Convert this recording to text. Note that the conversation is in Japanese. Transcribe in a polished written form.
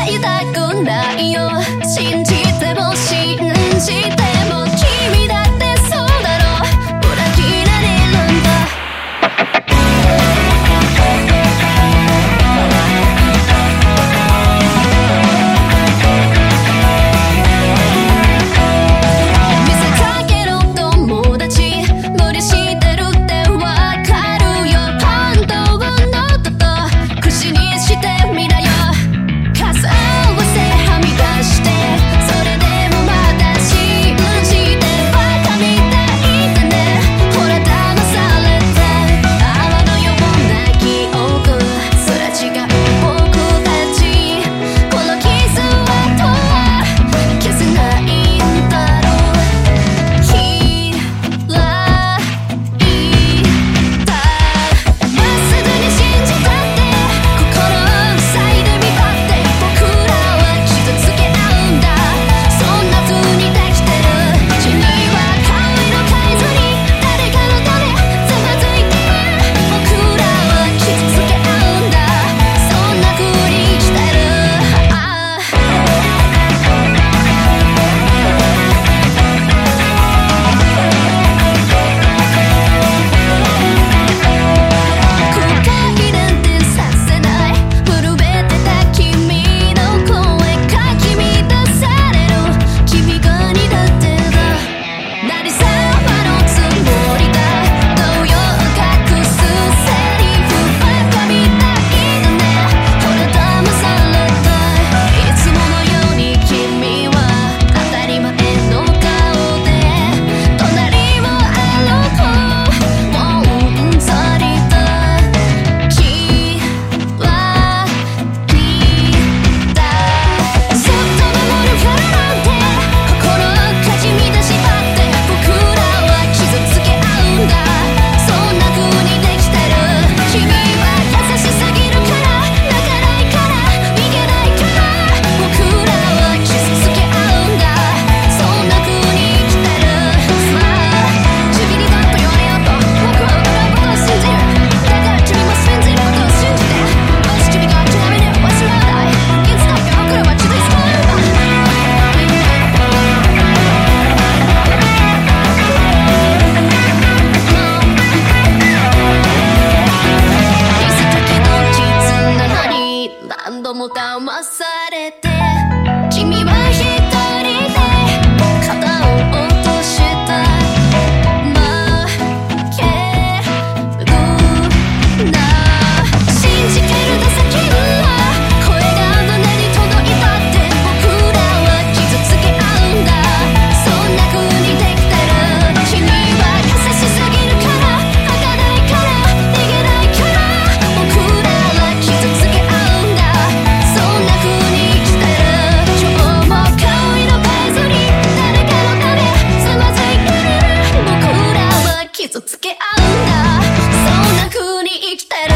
いたくないよ。信じても信じても君だってそうだろう。裏切られるんだ。見せかけろ友達、無理してるってわかるよ。本当の音と口にしてみなよ。傘をはみ出して、それでもまだ信じてバカみたいだね。ほら騙されて泡のような記憶、すれ違う僕たち。この傷跡は消せないんだろう。嫌いだ。まっすぐに信じたって心を塞いでみたって、僕らは傷つけ合うんだ。そんな風にできてる。君は顔色変えずに誰かのためつまずいてる。僕らは傷つけ合うんだ。そんな風に生きてる。後悔なんてさせない。震えてた君の声かき乱される。君が苦手だ。何様のつもりだ。動揺を隠すセリフバカみたいだね。ほら騙された。いつものように君は当たり前の顔で隣を歩こう。もううんざりだ。嫌いだ。そっと守るからなんて心をかき乱しばって、僕らは傷つけ合うんだ。そんな風にできてる。君は優しすぎるから泣かないから逃げないから、僕らは傷つけ合うんだ。そんな風に生きてる。まあ君にだっと言われようと僕は疑うことを信じる。だから君も信じることを信じて、もし君が諦めれば忘れない。いつだって僕らは傷つけ合うんだ。見せかけの絆なのに何度も騙されて、君は一人で肩を落とした。負けるな。信じてるだ先には声が胸に届いたって、僕らは傷つけ合うんだ。そんな風にできてる。君は優しすぎるから泣かないから逃げないから、僕らは傷つけ合うんだ。そんな風に生きてる。今日も顔色変えずに誰かのためつまずいてる。僕らは傷つけ合うんだ。そんな風に生きてる。